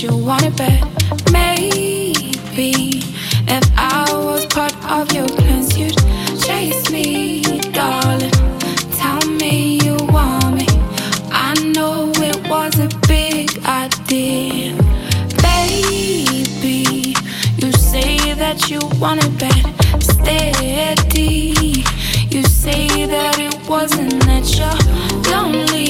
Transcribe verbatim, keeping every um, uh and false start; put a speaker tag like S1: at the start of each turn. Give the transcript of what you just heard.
S1: that you wanted back. Maybe if I was part of your plans, you'd chase me, darling. Tell me you want me. I know it was a big idea. Baby, you say that you want it bad, steady. You say that it wasn't that you're lonely.